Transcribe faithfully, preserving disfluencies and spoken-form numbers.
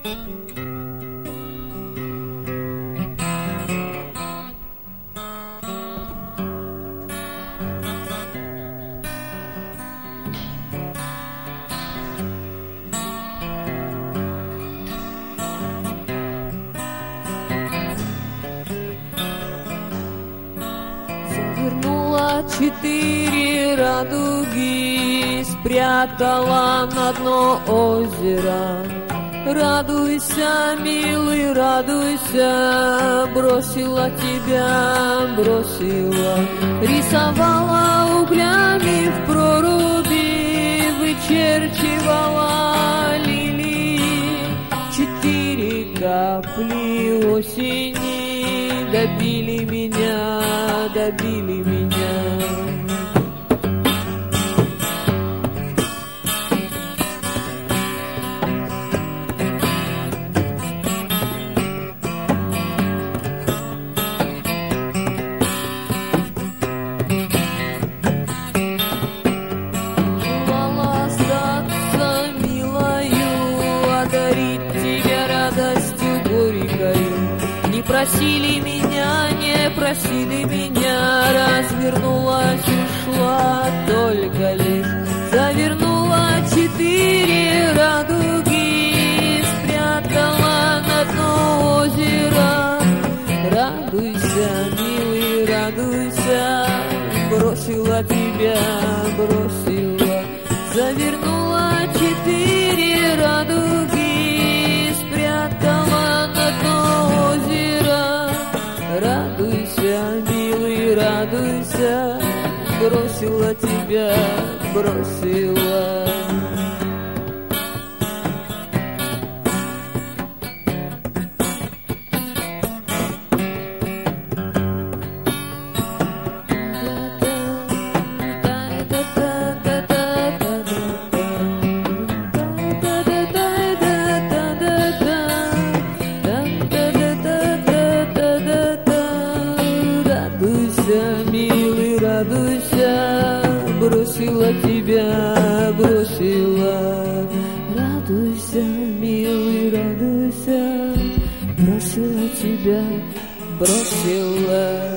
Завернула четыре радуги, спрятала на дно озера. Радуйся, милый, радуйся, бросила тебя, бросила. Рисовала углями в проруби, вычерчивала лилии. Четыре капли осени добили меня, добили меня. Просили меня, не просили меня, развернулась, ушла только лишь. Завернула четыре радуги, спрятала на дно озера. Радуйся, милый, радуйся, бросила тебя, бросила. Завернула четыре радуги, спрятала на дно озера. Радуйся, милый, радуйся, бросила тебя, бросила. Милый, радуйся, бросила тебя, бросила. Радуйся, милый, радуйся, бросила тебя, бросила.